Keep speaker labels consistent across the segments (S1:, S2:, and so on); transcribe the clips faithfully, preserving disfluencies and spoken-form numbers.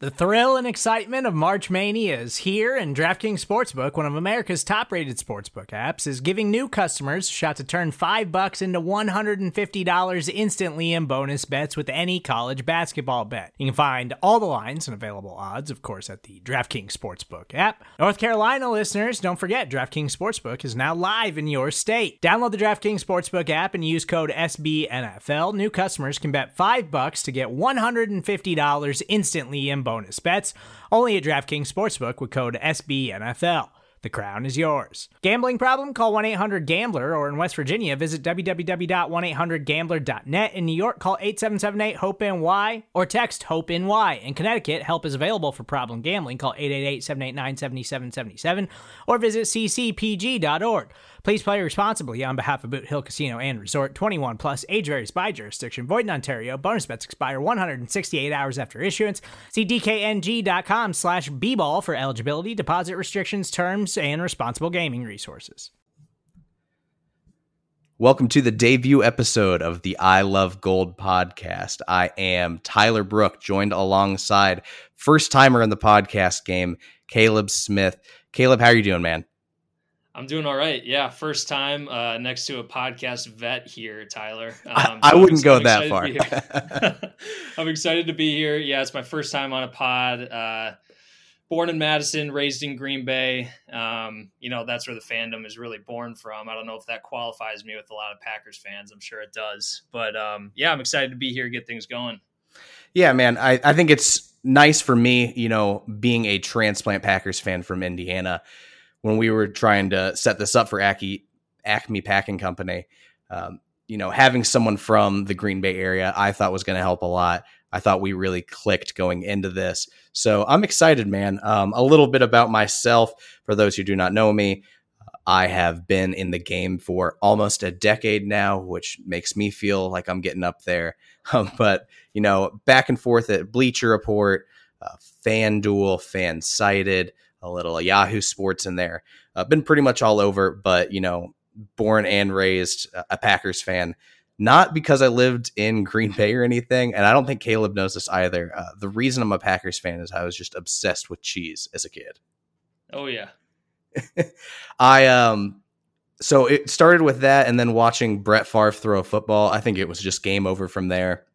S1: The thrill and excitement of March Mania is here, and DraftKings Sportsbook, one of America's top-rated sportsbook apps, is giving new customers a shot to turn five bucks into one hundred fifty dollars instantly in bonus bets with any college basketball bet. You can find all the lines and available odds, of course, at the DraftKings Sportsbook app. North Carolina listeners, don't forget, DraftKings Sportsbook is now live in your state. Download the DraftKings Sportsbook app and use code S B N F L. New customers can bet five bucks to get one hundred fifty dollars instantly in bonus bonus bets, only at DraftKings Sportsbook with code S B N F L. The crown is yours. Gambling problem? Call one eight hundred gambler, or in West Virginia, visit w w w dot one eight hundred gambler dot net. In New York, call eight seven seven eight hope N Y or text HOPE-NY. In Connecticut, help is available for problem gambling. Call eight eight eight, seven eight nine, seven seven seven seven or visit c c p g dot org. Please play responsibly on behalf of Boot Hill Casino and Resort. twenty-one plus, age varies by jurisdiction. Void in Ontario. Bonus bets expire one hundred sixty-eight hours after issuance. See d k n g dot com slash b ball for eligibility, deposit restrictions, terms, and responsible gaming resources.
S2: Welcome to the debut episode of the I Love Gold podcast. I am Tyler Brook, joined alongside first-timer in the podcast game, Caleb Smith. Caleb, how are you doing, man?
S3: I'm doing all right. Yeah, first time uh, next to a podcast vet here, Tyler.
S2: Um, I, I so wouldn't go that far.
S3: I'm excited to be here. Yeah, it's my first time on a pod. Uh, born in Madison, raised in Green Bay. Um, you know, that's where the fandom is really born from. I don't know if that qualifies me with a lot of Packers fans. I'm sure it does. But um, yeah, I'm excited to be here, get things going.
S2: Yeah, man. I, I think it's nice for me, you know, being a transplant Packers fan from Indiana. When we were trying to set this up for Acme, Acme Packing Company, um, you know, having someone from the Green Bay area, I thought was going to help a lot. I thought we really clicked going into this. So I'm excited, man. Um, a little bit about myself. For those who do not know me, I have been in the game for almost a decade now, which makes me feel like I'm getting up there. Um, but, you know, back and forth at Bleacher Report, uh, FanDuel, FanSided, a little Yahoo Sports in there. Uh, been pretty much all over, but, you know, born and raised a Packers fan, not because I lived in Green Bay or anything. And I don't think Caleb knows this either. Uh, the reason I'm a Packers fan is I was just obsessed with cheese as a kid.
S3: Oh, yeah.
S2: I, um, so it started with that, and then watching Brett Favre throw a football. I think it was just game over from there.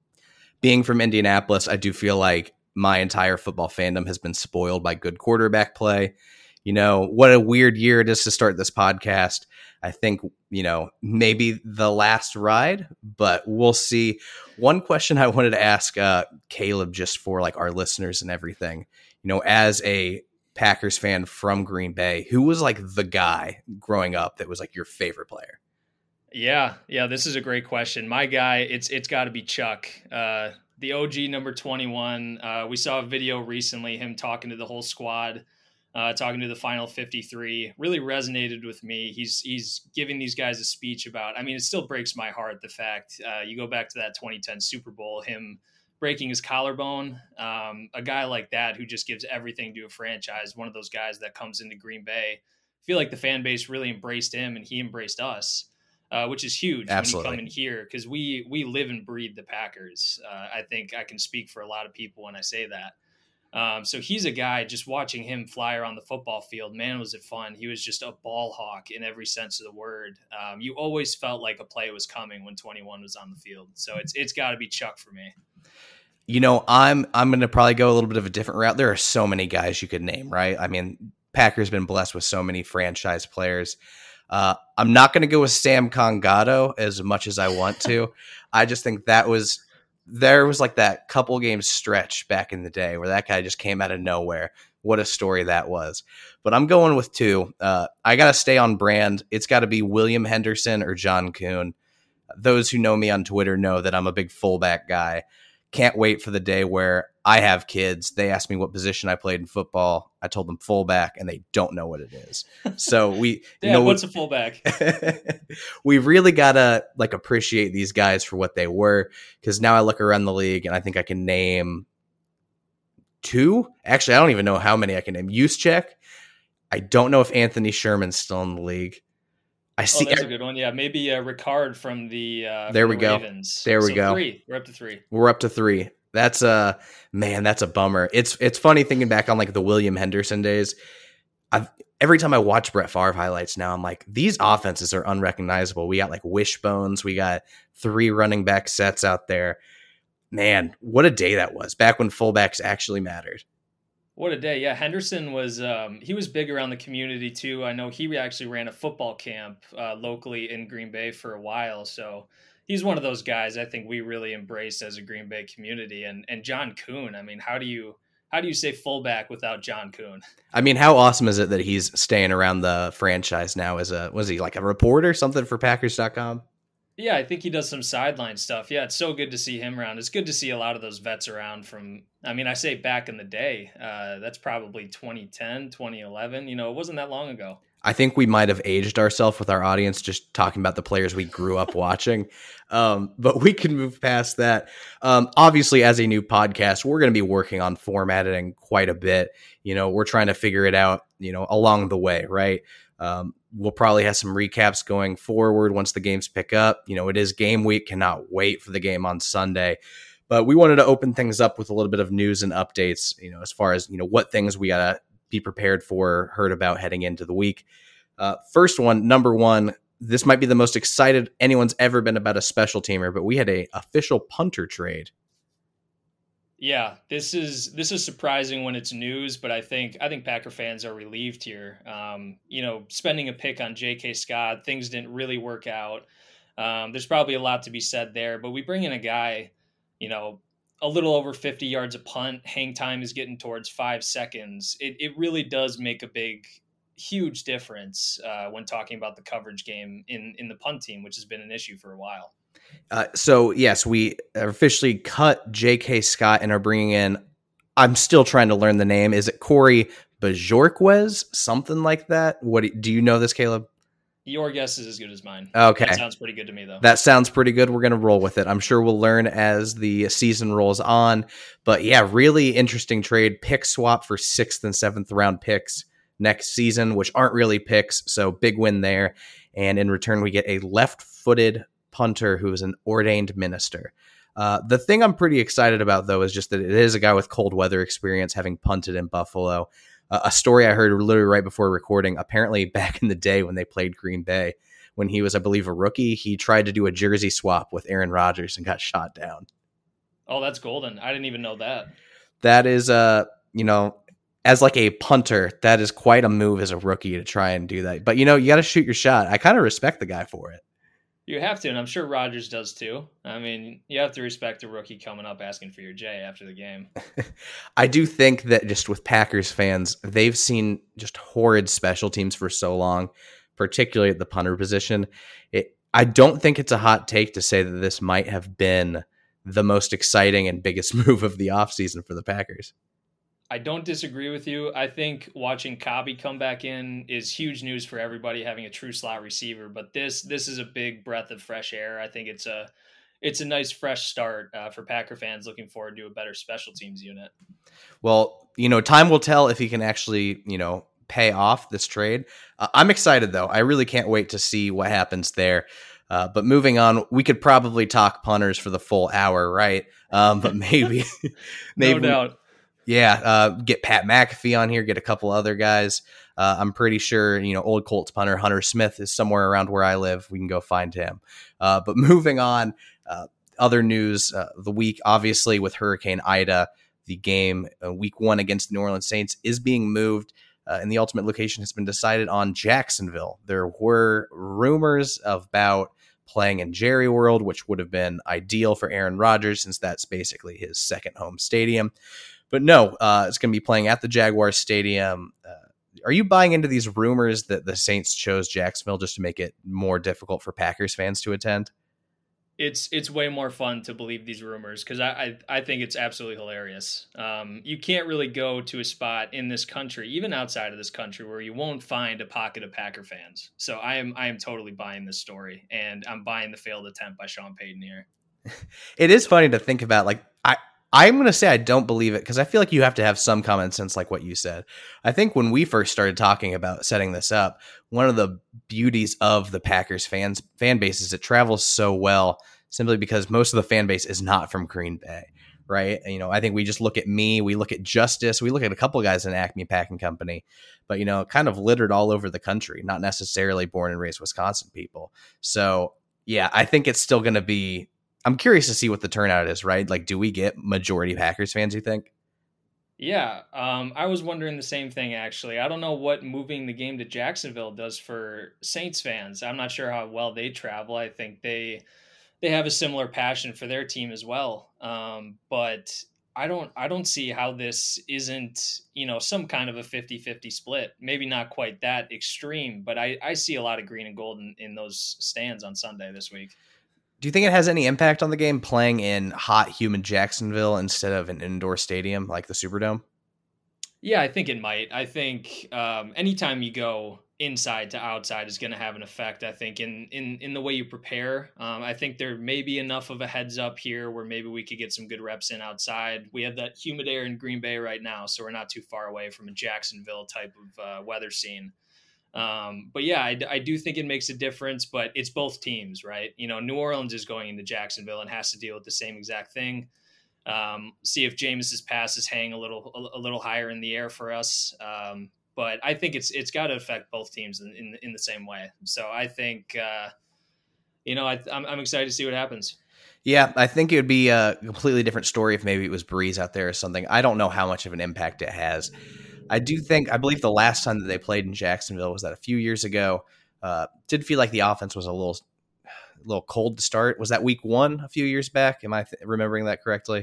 S2: Being from Indianapolis, I do feel like my entire football fandom has been spoiled by good quarterback play. You know, what a weird year it is to start this podcast. I think, you know, maybe the last ride, but we'll see. One question I wanted to ask uh, Caleb, just for like our listeners and everything, you know, as a Packers fan from Green Bay, who was like the guy growing up that was like your favorite player?
S3: Yeah. Yeah. This is a great question. My guy, it's, it's gotta be Chuck. Uh, The O G number twenty-one. Uh, we saw a video recently, him talking to the whole squad, uh, talking to the final fifty-three. Really resonated with me. He's he's giving these guys a speech about, I mean, it still breaks my heart, the fact, uh, you go back to that twenty ten Super Bowl, him breaking his collarbone. Um, a guy like that who just gives everything to a franchise, one of those guys that comes into Green Bay. I feel like the fan base really embraced him and he embraced us. Uh, which is huge.
S2: Absolutely.
S3: When you come in here, because we we live and breathe the Packers. Uh, I think I can speak for a lot of people when I say that. Um, so he's a guy, just watching him fly around the football field, man, was it fun. He was just a ball hawk in every sense of the word. Um, you always felt like a play was coming when twenty-one was on the field. So it's it's got to be Chuck for me.
S2: You know, I'm I'm going to probably go a little bit of a different route. There are so many guys you could name, right? I mean, Packers been blessed with so many franchise players. Uh, I'm not going to go with Sam Congato as much as I want to. I just think that was, there was like that couple game stretch back in the day where that guy just came out of nowhere. What a story that was. But I'm going with two. Uh, I got to stay on brand. It's got to be William Henderson or John Kuhn. Those who know me on Twitter know that I'm a big fullback guy. Can't wait for the day where I have kids. They ask me what position I played in football. I told them fullback, and they don't know what it is. So we,
S3: Dad,
S2: you know,
S3: what's a fullback?
S2: We really gotta like appreciate these guys for what they were. Because now I look around the league, and I think I can name two. Actually, I don't even know how many I can name. Juszczyk. I don't know if Anthony Sherman's still in the league. I see.
S3: Oh, that's a good one. Yeah, maybe uh, Ricard from the uh,
S2: there
S3: from
S2: we
S3: the
S2: go.
S3: Ravens.
S2: There we
S3: so
S2: go.
S3: Three. We're up to three.
S2: We're up to three. That's a man. That's a bummer. It's it's funny thinking back on like the William Henderson days. I've every time I watch Brett Favre highlights now, I'm like, these offenses are unrecognizable. We got like wishbones. We got three running back sets out there. Man, what a day that was back when fullbacks actually mattered.
S3: What a day. Yeah. Henderson was, um, he was big around the community too. I know he actually ran a football camp uh, locally in Green Bay for a while. So he's one of those guys I think we really embraced as a Green Bay community. And, and John Kuhn, I mean, how do you, how do you say fullback without John Kuhn?
S2: I mean, how awesome is it that he's staying around the franchise now as a, was he like a reporter, something for Packers dot com?
S3: Yeah, I think he does some sideline stuff. Yeah, it's so good to see him around. It's good to see a lot of those vets around from, I mean, I say back in the day, uh, that's probably twenty ten, twenty eleven. You know, it wasn't that long ago.
S2: I think we might have aged ourselves with our audience just talking about the players we grew up watching. Um, but we can move past that. Um, obviously, as a new podcast, we're going to be working on formatting quite a bit. You know, we're trying to figure it out, you know, along the way, right? Um, we'll probably have some recaps going forward once the games pick up. You know, it is game week. Cannot wait for the game on Sunday. But we wanted to open things up with a little bit of news and updates, you know, as far as, you know, what things we got to be prepared for, heard about heading into the week. Uh, first one, number one, this might be the most excited anyone's ever been about a special teamer, but we had a official punter trade.
S3: Yeah, this is this is surprising when it's news, but I think I think Packer fans are relieved here. Um, you know, spending a pick on J K. Scott, things didn't really work out. Um, there's probably a lot to be said there, but we bring in a guy, you know, a little over fifty yards a punt. Hang time is getting towards five seconds. It it really does make a big, huge difference uh, when talking about the coverage game in in the punt team, which has been an issue for a while.
S2: Uh, so, yes, we officially cut J K. Scott and are bringing in, I'm still trying to learn the name. Is it Corey Bajorquez? Something like that? What do you know this, Caleb?
S3: Your guess is as good as mine.
S2: Okay.
S3: That sounds pretty good to me, though.
S2: That sounds pretty good. We're going to roll with it. I'm sure we'll learn as the season rolls on. But, yeah, really interesting trade. Pick swap for sixth and seventh round picks next season, which aren't really picks. So, big win there. And in return, we get a left-footed punter who is an ordained minister. Uh, the thing I'm pretty excited about, though, is just that it is a guy with cold weather experience, having punted in Buffalo. Uh, a story I heard literally right before recording, apparently back in the day when they played Green Bay, when he was, I believe, a rookie, he tried to do a jersey swap with Aaron Rodgers and got shot down.
S3: Oh, that's golden. I didn't even know that.
S2: That is, uh, you know, as like a punter, that is quite a move as a rookie to try and do that. But, you know, you got to shoot your shot. I kind of respect the guy for it.
S3: You have to, and I'm sure Rodgers does too. I mean, you have to respect a rookie coming up asking for your J after the game.
S2: I do think that just with Packers fans, they've seen just horrid special teams for so long, particularly at the punter position. It, I don't think it's a hot take to say that this might have been the most exciting and biggest move of the offseason for the Packers.
S3: I don't disagree with you. I think watching Cobby come back in is huge news for everybody having a true slot receiver. But this this is a big breath of fresh air. I think it's a it's a nice fresh start uh, for Packer fans looking forward to a better special teams unit.
S2: Well, you know, time will tell if he can actually, you know, pay off this trade. Uh, I'm excited, though. I really can't wait to see what happens there. Uh, but moving on, we could probably talk punters for the full hour, right? Um, but maybe, maybe.
S3: No doubt.
S2: Yeah, uh, get Pat McAfee on here, get a couple other guys. Uh, I'm pretty sure, you know, old Colts punter Hunter Smith is somewhere around where I live. We can go find him. Uh, but moving on, uh, other news, uh, the week, obviously with Hurricane Ida, the game uh, week one against the New Orleans Saints is being moved, uh, and the ultimate location has been decided on Jacksonville. There were rumors about playing in Jerry World, which would have been ideal for Aaron Rodgers since that's basically his second home stadium. But no, uh, it's going to be playing at the Jaguars Stadium. Uh, are you buying into these rumors that the Saints chose Jacksonville just to make it more difficult for Packers fans to attend?
S3: It's it's way more fun to believe these rumors because I, I I think it's absolutely hilarious. Um, you can't really go to a spot in this country, even outside of this country, where you won't find a pocket of Packer fans. So I am I am totally buying this story, and I'm buying the failed attempt by Sean Payton here.
S2: It is funny to think about. Like I. I'm going to say I don't believe it because I feel like you have to have some common sense like what you said. I think when we first started talking about setting this up, one of the beauties of the Packers fans fan base is it travels so well simply because most of the fan base is not from Green Bay, right? You know, I think we just look at me, we look at Justice, we look at a couple guys in Acme Packing Company, but, you know, kind of littered all over the country, not necessarily born and raised Wisconsin people. So, yeah, I think it's still going to be, I'm curious to see what the turnout is, right? Like, do we get majority Packers fans, you think?
S3: Yeah, um, I was wondering the same thing, actually. I don't know what moving the game to Jacksonville does for Saints fans. I'm not sure how well they travel. I think they they have a similar passion for their team as well. Um, but I don't I don't see how this isn't, you know, some kind of a fifty-fifty split. Maybe not quite that extreme, but I, I see a lot of green and gold in, in those stands on Sunday this week.
S2: Do you think it has any impact on the game playing in hot, humid Jacksonville instead of an indoor stadium like the Superdome?
S3: Yeah, I think it might. I think um, anytime you go inside to outside is going to have an effect, I think, in in in the way you prepare. Um, I think there may be enough of a heads up here where maybe we could get some good reps in outside. We have that humid air in Green Bay right now, so we're not too far away from a Jacksonville type of uh, weather scene. Um, but yeah, I, I do think it makes a difference, but it's both teams, right? You know, New Orleans is going into Jacksonville and has to deal with the same exact thing. Um, see if Jameis's passes hang a little, a, a little higher in the air for us. Um, but I think it's, it's got to affect both teams in, in, in the same way. So I think, uh, you know, I, I'm, I'm excited to see what happens.
S2: Yeah, I think it would be a completely different story if maybe it was Breeze out there or something. I don't know how much of an impact it has. I do think, I believe the last time that they played in Jacksonville was that a few years ago. Uh, did feel like the offense was a little, a little cold to start. Was that week one a few years back? Am I th- remembering that correctly?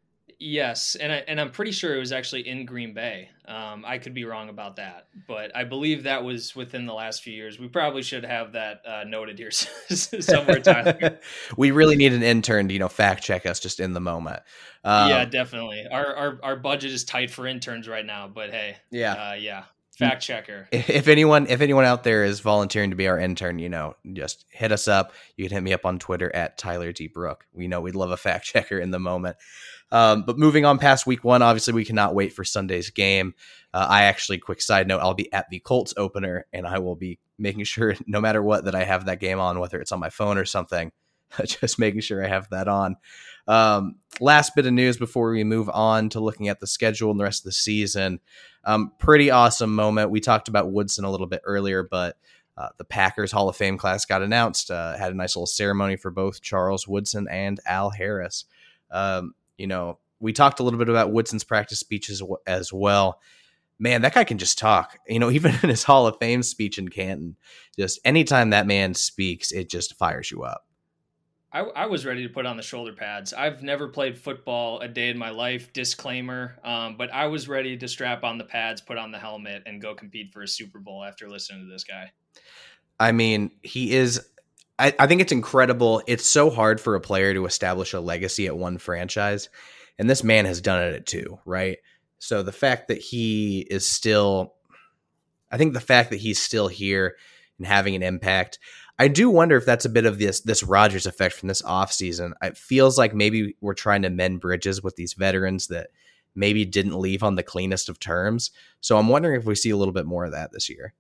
S3: Yes, and I and I'm pretty sure it was actually in Green Bay. Um, I could be wrong about that, but I believe that was within the last few years. We probably should have that uh, noted here somewhere, Tyler.
S2: We really need an intern to, you know, fact check us just in the moment. Um,
S3: yeah, definitely. Our, our our budget is tight for interns right now, but hey,
S2: yeah,
S3: uh, yeah, fact checker.
S2: If anyone, if anyone out there is volunteering to be our intern, you know, just hit us up. You can hit me up on Twitter at Tyler D. Brook. We know we'd love a fact checker in the moment. Um, but moving on past week one, obviously we cannot wait for Sunday's game. Uh, I actually, quick side note, I'll be at the Colts opener, and I will be making sure, no matter what, that I have that game on, whether it's on my phone or something, just making sure I have that on. Um, last bit of news before we move on to looking at the schedule and the rest of the season. Um, pretty awesome moment. We talked about Woodson a little bit earlier, but uh, the Packers Hall of Fame class got announced. Uh, had a nice little ceremony for both Charles Woodson and Al Harris. Um, You know, we talked a little bit about Woodson's practice speeches as well. Man, that guy can just talk. You know, even in his Hall of Fame speech in Canton, just anytime that man speaks, it just fires you up.
S3: I, I was ready to put on the shoulder pads. I've never played football a day in my life, disclaimer, um, but I was ready to strap on the pads, put on the helmet, and go compete for a Super Bowl after listening to this guy.
S2: I mean, he is... I, I think it's incredible. It's so hard for a player to establish a legacy at one franchise, and this man has done it at two, right? So the fact that he is still, I think the fact that he's still here and having an impact, I do wonder if that's a bit of this this Rodgers effect from this offseason. It feels like maybe we're trying to mend bridges with these veterans that maybe didn't leave on the cleanest of terms. So I'm wondering if we see a little bit more of that this year.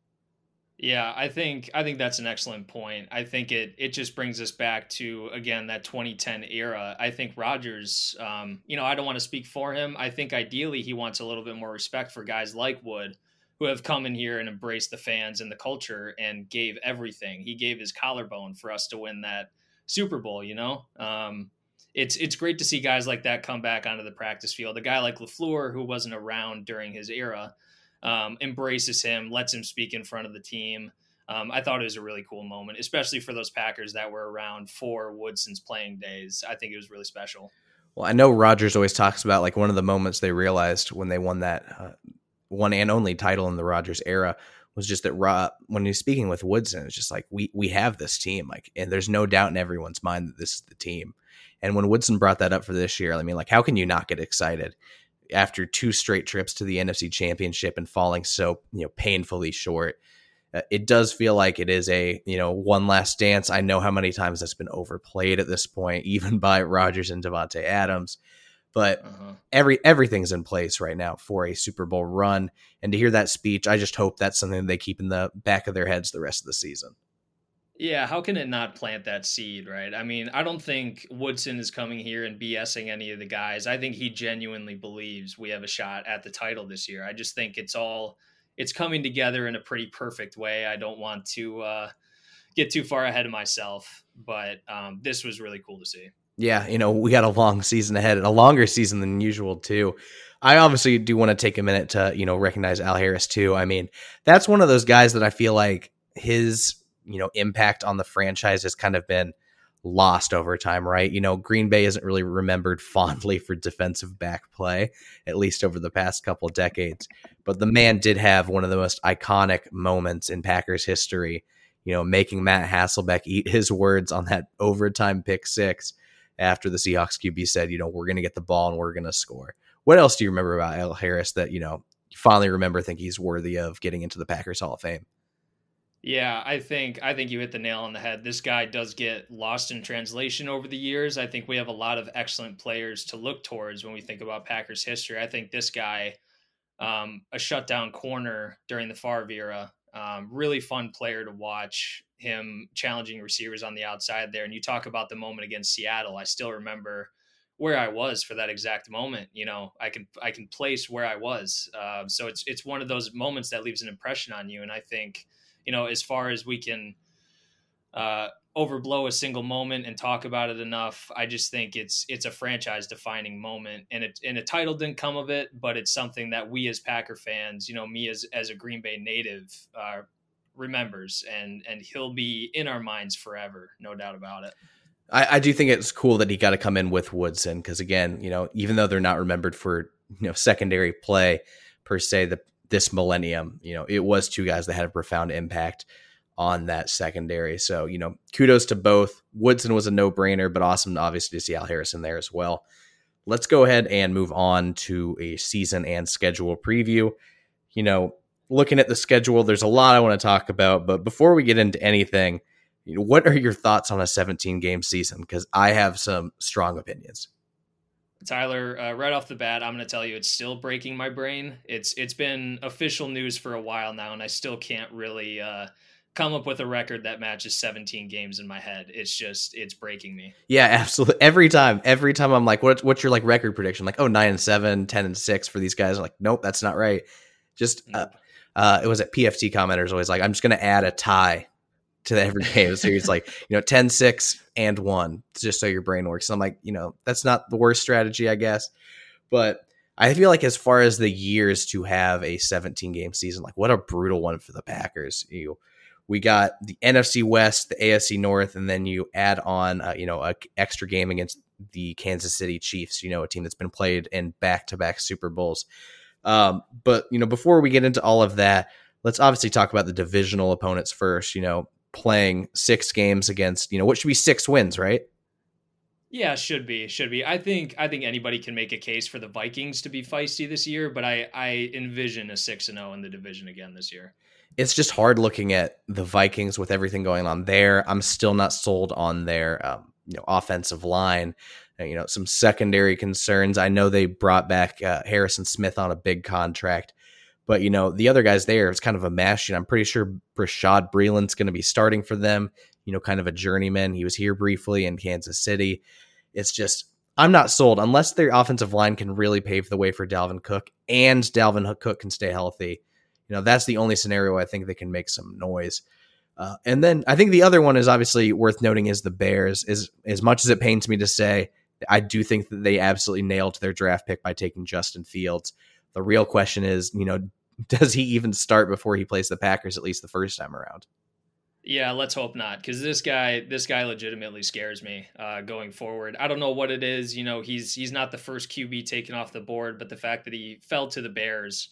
S3: Yeah, I think I think that's an excellent point. I think it it just brings us back to, again, that twenty ten era. I think Rodgers, um, you know, I don't want to speak for him. I think ideally he wants a little bit more respect for guys like Wood, who have come in here and embraced the fans and the culture and gave everything. He gave his collarbone for us to win that Super Bowl, you know? Um, it's it's great to see guys like that come back onto the practice field. A guy like LaFleur, who wasn't around during his era, Um, embraces him, lets him speak in front of the team. Um, I thought it was a really cool moment, especially for those Packers that were around for Woodson's playing days. I think it was really special.
S2: Well, I know Rodgers always talks about, like, one of the moments they realized when they won that uh, one and only title in the Rodgers era was just that Rob, when he's speaking with Woodson, it's just like, we we have this team, like, and there's no doubt in everyone's mind that this is the team. And when Woodson brought that up for this year, I mean, like, how can you not get excited after two straight trips to the N F C Championship and falling so, you know, painfully short? Uh, it does feel like it is a, you know, one last dance. I know how many times that's been overplayed at this point, even by Rodgers and Davante Adams, but uh-huh. every everything's in place right now for a Super Bowl run. And to hear that speech, I just hope that's something they keep in the back of their heads the rest of the season.
S3: Yeah, how can it not plant that seed, right? I mean, I don't think Woodson is coming here and BSing any of the guys. I think he genuinely believes we have a shot at the title this year. I just think it's all it's coming together in a pretty perfect way. I don't want to uh, get too far ahead of myself, but um, this was really cool to see.
S2: Yeah, you know, we got a long season ahead, and a longer season than usual too. I obviously do want to take a minute to, you know, recognize Al Harris too. I mean, that's one of those guys that I feel like his, you know, impact on the franchise has kind of been lost over time, right? You know, Green Bay isn't really remembered fondly for defensive back play, at least over the past couple of decades. But the man did have one of the most iconic moments in Packers history, you know, making Matt Hasselbeck eat his words on that overtime pick six after the Seahawks Q B said, you know, we're going to get the ball and we're going to score. What else do you remember about Al Harris that, you know, you finally remember think he's worthy of getting into the Packers Hall of Fame?
S3: Yeah, I think I think you hit the nail on the head. This guy does get lost in translation over the years. I think we have a lot of excellent players to look towards when we think about Packers history. I think this guy, um, a shutdown corner during the Favre era, um, really fun player to watch him challenging receivers on the outside there. And you talk about the moment against Seattle. I still remember where I was for that exact moment. You know, I can I can place where I was. Uh, so it's it's one of those moments that leaves an impression on you. And I think, you know, as far as we can uh, overblow a single moment and talk about it enough, I just think it's it's a franchise defining moment, and it and a title didn't come of it, but it's something that we as Packer fans, you know, me as as a Green Bay native, uh, remembers, and and he'll be in our minds forever, no doubt about it.
S2: I, I do think it's cool that he got to come in with Woodson because, again, you know, even though they're not remembered for, you know, secondary play per se, the this millennium, you know, it was two guys that had a profound impact on that secondary. So, you know, kudos to both. Woodson was a no-brainer, but awesome, obviously, to see Al Harris in there as well. Let's go ahead and move on to a season and schedule preview. You know, looking at the schedule, there's a lot I want to talk about, but before we get into anything, you know, what are your thoughts on a seventeen-game season? Because I have some strong opinions.
S3: Tyler, uh, right off the bat, I'm going to tell you it's still breaking my brain. It's it's been official news for a while now, and I still can't really uh, come up with a record that matches seventeen games in my head. It's just it's breaking me.
S2: Yeah, absolutely. Every time, every time I'm like, what, what's your like record prediction? Like, oh, nine and seven, ten and six for these guys. I'm like, nope, that's not right. Just uh, uh, it was at P F T commenters always like, I'm just going to add a tie to the every game. So it's like, you know, ten, six and one, just so your brain works. So I'm like, you know, that's not the worst strategy, I guess. But I feel like as far as the years to have a seventeen game season, like what a brutal one for the Packers. You, we got the N F C West, the A F C North, and then you add on, uh, you know, an extra game against the Kansas City Chiefs, you know, a team that's been played in back-to-back Super Bowls. Um, but, you know, before we get into all of that, let's obviously talk about the divisional opponents first, you know, playing six games against, you know, what should be six wins, right?
S3: Yeah, should be, should be. I think, I think anybody can make a case for the Vikings to be feisty this year, but I, I envision a six and zero in the division again this year.
S2: It's just hard looking at the Vikings with everything going on there. I'm still not sold on their, um, you know, offensive line. You know, some secondary concerns. I know they brought back uh, Harrison Smith on a big contract. But, you know, the other guys there, it's kind of a mash. And I'm pretty sure Rashad Breeland's going to be starting for them, you know, kind of a journeyman. He was here briefly in Kansas City. It's just, I'm not sold unless their offensive line can really pave the way for Dalvin Cook and Dalvin Cook can stay healthy. You know, that's the only scenario I think they can make some noise. Uh, and then I think the other one is obviously worth noting is the Bears. Is as much as it pains me to say, I do think that they absolutely nailed their draft pick by taking Justin Fields. The real question is, you know, does he even start before he plays the Packers at least the first time around?
S3: Yeah, let's hope not, because this guy, this guy legitimately scares me uh, going forward. I don't know what it is. You know, he's he's not the first Q B taken off the board, but the fact that he fell to the Bears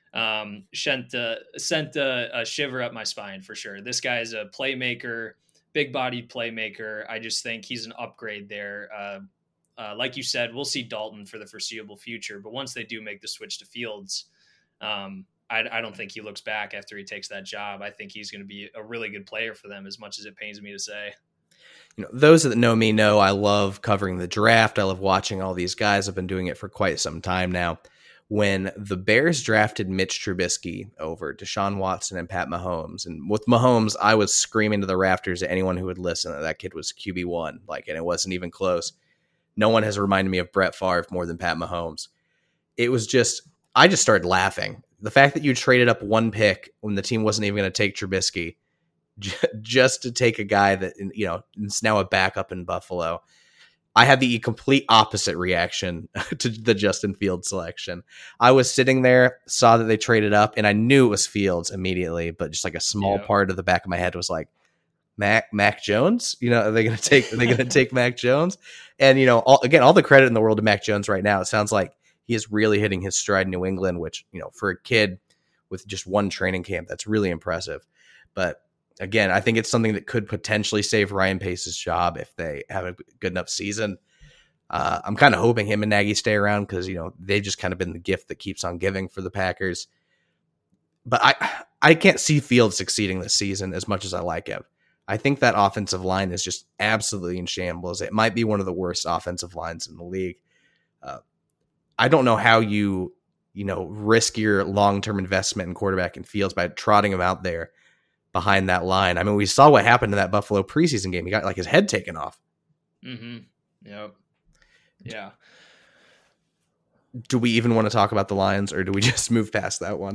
S3: um, sent uh, sent a, a shiver up my spine for sure. This guy is a playmaker, big-bodied playmaker. I just think he's an upgrade there. Uh, uh, like you said, we'll see Dalton for the foreseeable future, but once they do make the switch to Fields, um, I, I don't think he looks back after he takes that job. I think he's going to be a really good player for them, as much as it pains me to say.
S2: You know, those that know me know I love covering the draft. I love watching all these guys. I've been doing it for quite some time now. when the Bears drafted Mitch Trubisky over Deshaun Watson and Pat Mahomes. And with Mahomes, I was screaming to the rafters at anyone who would listen that that kid was Q B one, like, and it wasn't even close. No one has reminded me of Brett Favre more than Pat Mahomes. It was just, I just started laughing. The fact that you traded up one pick when the team wasn't even going to take Trubisky j- just to take a guy that, you know, is now a backup in Buffalo. I had the complete opposite reaction to the Justin Fields selection. I was sitting there, saw that they traded up, and I knew it was Fields immediately, but just like a small yeah. part of the back of my head was like, Mac Mac Jones? You know, are they going to take, are they going to take Mac Jones? And, you know, all, again, all the credit in the world to Mac Jones right now. It sounds like he is really hitting his stride in New England, which, you know, for a kid with just one training camp, that's really impressive. But again, I think it's something that could potentially save Ryan Pace's job if they have a good enough season. Uh, I'm kind of hoping him and Nagy stay around because, you know, they've just kind of been the gift that keeps on giving for the Packers. But I, I can't see Fields succeeding this season as much as I like him. I think that offensive line is just absolutely in shambles. It might be one of the worst offensive lines in the league. Uh, I don't know how you, you know, risk your long-term investment in quarterback and Fields by trotting him out there behind that line. I mean, we saw what happened in that Buffalo preseason game. He got like his head taken off.
S3: Mm-hmm. Yep. Yeah.
S2: Do we even want to talk about the Lions, or do we just move past that one?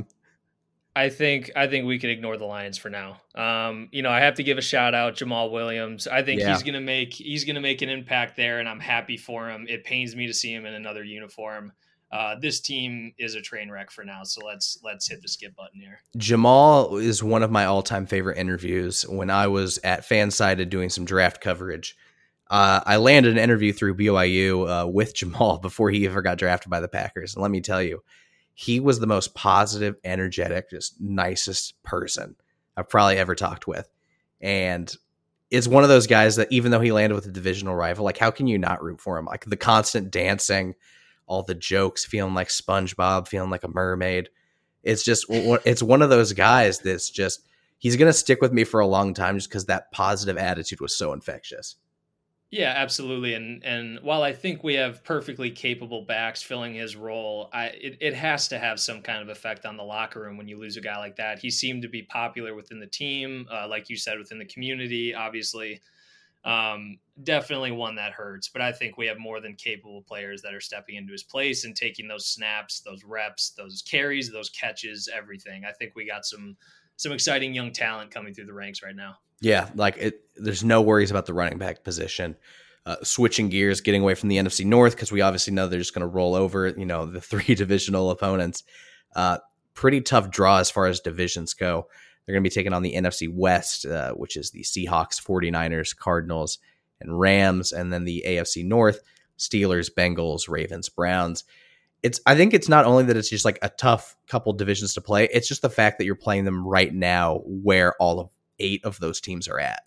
S3: I think I think we can ignore the Lions for now. Um, you know, I have to give a shout out Jamal Williams. I think yeah. he's gonna make he's gonna make an impact there, and I'm happy for him. It pains me to see him in another uniform. Uh, this team is a train wreck for now, so let's let's hit the skip button here.
S2: Jamal is one of my all-time favorite interviews. When I was at Fansided doing some draft coverage, uh, I landed an interview through B Y U uh, with Jamal before he ever got drafted by the Packers. And let me tell you, he was the most positive, energetic, just nicest person I've probably ever talked with. And it's one of those guys that even though he landed with a divisional rival, like how can you not root for him? Like the constant dancing, all the jokes, feeling like SpongeBob, feeling like a mermaid. It's just, it's one of those guys that's just, he's going to stick with me for a long time just because that positive attitude was so infectious.
S3: Yeah, absolutely. And and while I think we have perfectly capable backs filling his role, I it, it has to have some kind of effect on the locker room when you lose a guy like that. He seemed to be popular within the team, uh, like you said, within the community, obviously. Um, definitely one that hurts, but I think we have more than capable players that are stepping into his place and taking those snaps, those reps, those carries, those catches, everything. I think we got some some exciting young talent coming through the ranks right now.
S2: Yeah, like it, there's no worries about the running back position. Uh, switching gears, getting away from the N F C North, because we obviously know they're just going to roll over, you know, the three divisional opponents. Uh, pretty tough draw as far as divisions go. They're going to be taking on the N F C West, uh, which is the Seahawks, forty-niners, Cardinals, and Rams, and then the A F C North, Steelers, Bengals, Ravens, Browns. It's I think it's not only that it's just like a tough couple divisions to play, it's just the fact that you're playing them right now where all of eight of those teams are at.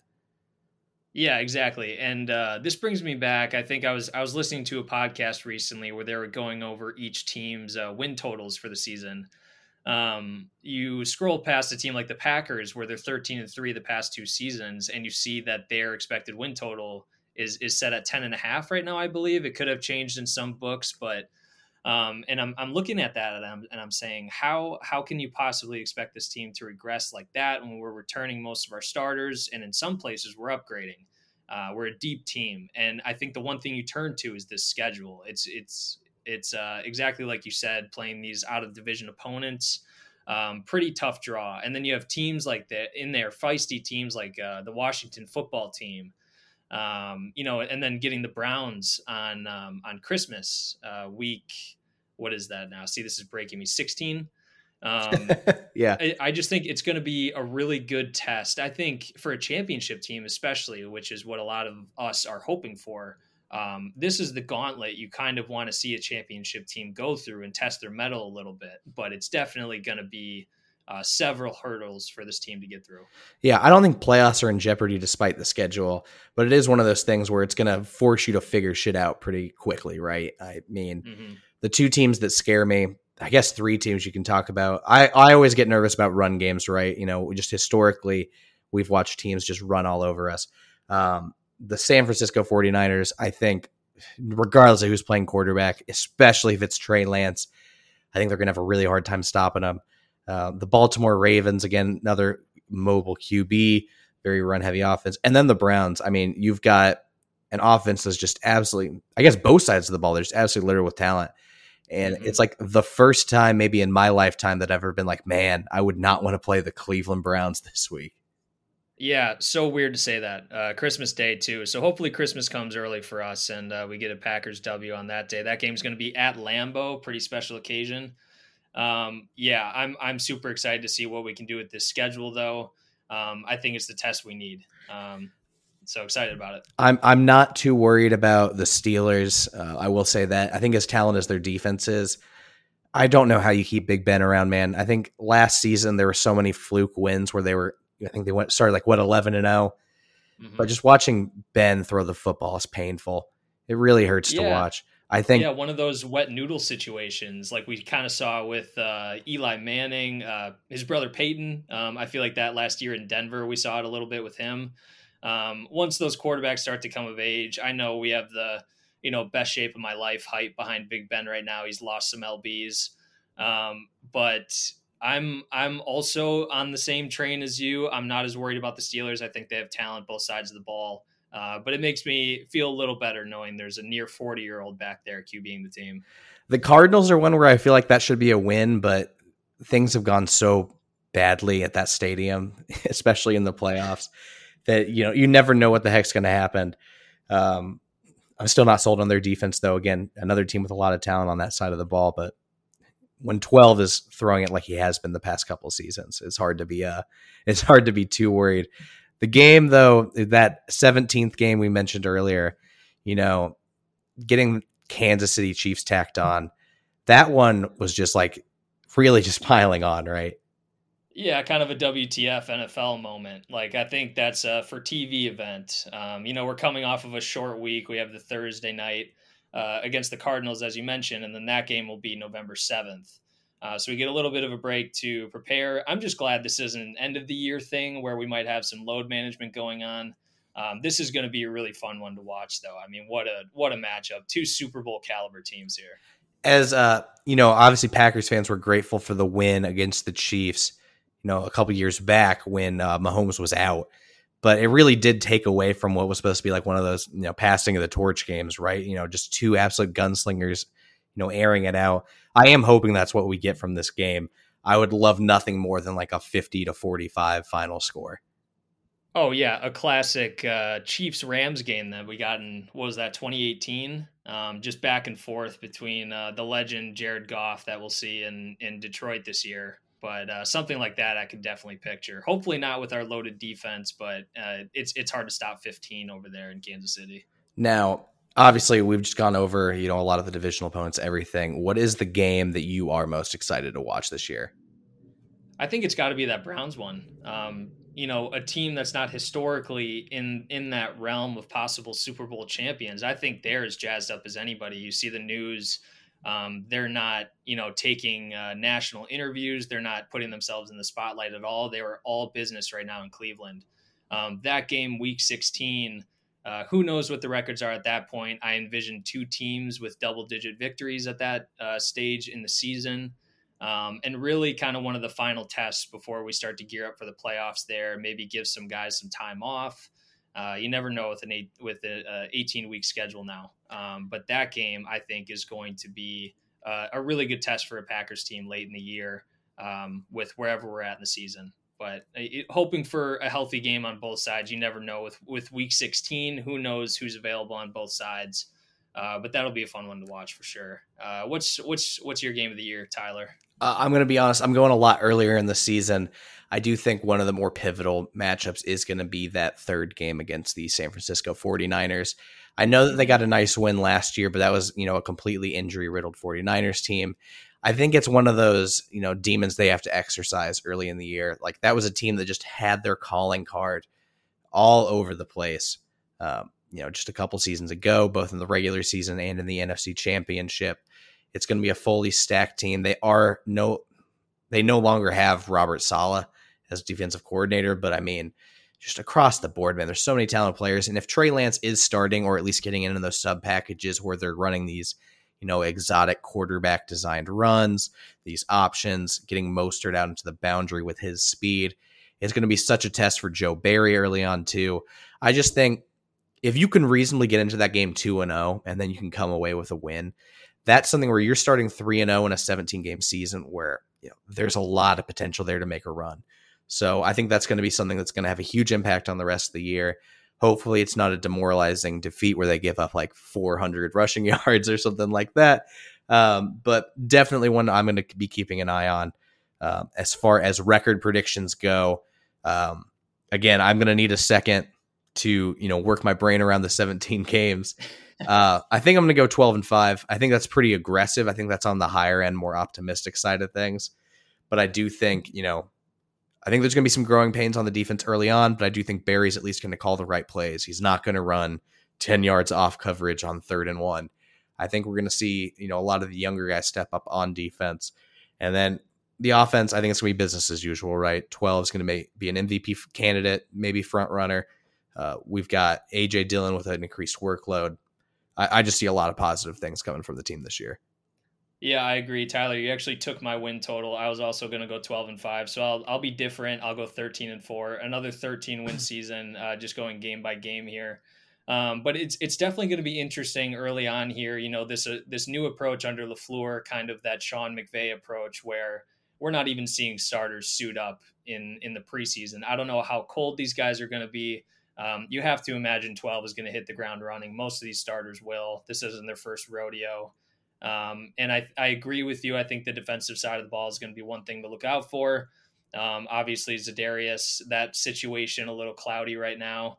S3: Yeah, exactly. And uh, this brings me back. I think I was I was listening to a podcast recently where they were going over each team's uh, win totals for the season. Um, you scroll past a team like the Packers, where they're thirteen and three the past two seasons, and you see that their expected win total is is set at ten and a half right now. I believe it could have changed in some books, but um, and I'm I'm looking at that and I'm and I'm saying how how can you possibly expect this team to regress like that when we're returning most of our starters, and in some places we're upgrading. Uh, we're a deep team, and I think the one thing you turn to is this schedule. It's it's It's uh, exactly like you said, playing these out of division opponents, um, pretty tough draw. And then you have teams like that in there, feisty teams like uh, the Washington football team, um, you know, and then getting the Browns on um, on Christmas uh, week. What is that now? See, this is breaking me. sixteen. Um,
S2: yeah,
S3: I, I just think it's going to be a really good test. I think for a championship team, especially, which is what a lot of us are hoping for. Um, this is the gauntlet you kind of want to see a championship team go through and test their mettle a little bit, but it's definitely going to be uh, several hurdles for this team to get through.
S2: Yeah, I don't think playoffs are in jeopardy despite the schedule, but it is one of those things where it's going to force you to figure shit out pretty quickly, right? I mean, mm-hmm. the two teams that scare me, I guess three teams you can talk about. I, I always get nervous about run games, right? You know, just historically, we've watched teams just run all over us. Um, The San Francisco forty-niners, I think, regardless of who's playing quarterback, especially if it's Trey Lance, I think they're going to have a really hard time stopping them. Uh, the Baltimore Ravens, again, another mobile Q B, very run-heavy offense. And then the Browns. I mean, you've got an offense that's just absolutely, I guess both sides of the ball, they're just absolutely littered with talent. And mm-hmm. it's like the first time maybe in my lifetime that I've ever been like, man, I would not want to play the Cleveland Browns this week.
S3: Yeah, so weird to say that. Uh, Christmas Day, too. So hopefully Christmas comes early for us and uh, we get a Packers W on that day. That game's going to be at Lambeau, pretty special occasion. Um, yeah, I'm I'm super excited to see what we can do with this schedule, though. Um, I think it's the test we need. Um, so excited about it.
S2: I'm I'm not too worried about the Steelers. Uh, I will say that. I think as talented as their defense is, I don't know how you keep Big Ben around, man. I think last season there were so many fluke wins where they were, I think they went started like what eleven and oh. Mm-hmm. But just watching Ben throw the football is painful. It really hurts yeah. to watch. I think
S3: yeah, one of those wet noodle situations like we kind of saw with uh, Eli Manning, uh, his brother Peyton. Um, I feel like that last year in Denver, we saw it a little bit with him. Um, once those quarterbacks start to come of age, I know we have the, you know, best shape of my life hype behind Big Ben right now. He's lost some L Bs. Um, but I'm, I'm also on the same train as you. I'm not as worried about the Steelers. I think they have talent both sides of the ball. Uh, but it makes me feel a little better knowing there's a near forty year old back there QBing the team.
S2: The Cardinals are one where I feel like that should be a win, but things have gone so badly at that stadium, especially in the playoffs, that, you know, you never know what the heck's going to happen. Um, I'm still not sold on their defense, though. Again, another team with a lot of talent on that side of the ball, but when twelve is throwing it like he has been the past couple of seasons, it's hard to be uh, it's hard to be too worried. The game, though, that seventeenth game we mentioned earlier, you know, getting Kansas City Chiefs tacked on, that one was just like really just piling on, right?
S3: Yeah, kind of a W T F N F L moment. Like, I think that's a for T V event. Um, you know, we're coming off of a short week. We have the Thursday night uh, against the Cardinals, as you mentioned, and then that game will be November seventh. Uh, so we get a little bit of a break to prepare. I'm just glad this isn't an end of the year thing where we might have some load management going on. Um, this is going to be a really fun one to watch, though. I mean, what a what a matchup! Two Super Bowl caliber teams here.
S2: As uh, you know, obviously Packers fans were grateful for the win against the Chiefs, you know, a couple years back when uh, Mahomes was out. But it really did take away from what was supposed to be like one of those, you know, passing of the torch games, right? You know, just two absolute gunslingers, you know, airing it out. I am hoping that's what we get from this game. I would love nothing more than like a fifty to forty-five final score.
S3: Oh, yeah. A classic uh, Chiefs-Rams game that we got in, what was that, twenty eighteen? Um, just back and forth between uh, the legend Jared Goff that we'll see in, in Detroit this year. But uh, something like that I could definitely picture. Hopefully not with our loaded defense, but uh, it's it's hard to stop fifteen over there in Kansas City.
S2: Now, obviously, we've just gone over, you know, a lot of the divisional opponents, everything. What is the game that you are most excited to watch this year?
S3: I think it's got to be that Browns one. Um, you know, a team that's not historically in in that realm of possible Super Bowl champions. I think they're as jazzed up as anybody. You see the news. Um, they're not, you know, taking uh, national interviews. They're not putting themselves in the spotlight at all. They were all business right now in Cleveland. Um, that game, week sixteen, uh, who knows what the records are at that point. I envision two teams with double-digit victories at that uh, stage in the season. Um, and really kind of one of the final tests before we start to gear up for the playoffs there, maybe give some guys some time off. Uh, you never know with an eight, with a, a eighteen week schedule now. Um, but that game I think is going to be uh, a really good test for a Packers team late in the year um, with wherever we're at in the season. But it, hoping for a healthy game on both sides. You never know with, with week sixteen, who knows who's available on both sides. Uh, but that'll be a fun one to watch for sure. Uh, what's, what's, what's your game of the year, Tyler?
S2: Uh, I'm going to be honest. I'm going a lot earlier in the season. I do think one of the more pivotal matchups is going to be that third game against the San Francisco forty-niners. I know that they got a nice win last year, but that was, you know, a completely injury-riddled forty-niners team. I think it's one of those, you know, demons they have to exercise early in the year. Like, that was a team that just had their calling card all over the place, um, you know, just a couple seasons ago, both in the regular season and in the N F C Championship. It's going to be a fully stacked team. They are no, they no longer have Robert Saleh as defensive coordinator, but I mean, just across the board, man, there's so many talented players. And if Trey Lance is starting, or at least getting into those sub packages where they're running these, you know, exotic quarterback designed runs, these options, getting Mostert out into the boundary with his speed. It's going to be such a test for Joe Barry early on too. I just think if you can reasonably get into that game two and oh, and then you can come away with a win, that's something where you're starting three and oh in a seventeen game season where, you know, there's a lot of potential there to make a run. So I think that's going to be something that's going to have a huge impact on the rest of the year. Hopefully it's not a demoralizing defeat where they give up like four hundred rushing yards or something like that. Um, but definitely one I'm going to be keeping an eye on. Um, as far as record predictions go, um, again, I'm going to need a second to, you know, work my brain around the seventeen games. Uh, I think I'm going to go twelve and five. I think that's pretty aggressive. I think that's on the higher end, more optimistic side of things. But I do think, you know, I think there's going to be some growing pains on the defense early on, but I do think Barry's at least going to call the right plays. He's not going to run ten yards off coverage on third and one. I think we're going to see, you know, a lot of the younger guys step up on defense. And then the offense, I think it's going to be business as usual, right? twelve is going to be an M V P candidate, maybe front runner. Uh, we've got A J Dillon with an increased workload. I, I just see a lot of positive things coming from the team this year.
S3: Yeah, I agree, Tyler. You actually took my win total. I was also going to go twelve and five, so I'll I'll be different. I'll go thirteen and four. Another thirteen win season, uh, just going game by game here. Um, but it's it's definitely going to be interesting early on here. You know, this uh, this new approach under LaFleur, kind of that Sean McVay approach, where we're not even seeing starters suit up in in the preseason. I don't know how cold these guys are going to be. Um, you have to imagine twelve is going to hit the ground running. Most of these starters will. This isn't their first rodeo. Um, and I, I agree with you. I think the defensive side of the ball is going to be one thing to look out for. Um, obviously, Za'Darius, that situation a little cloudy right now.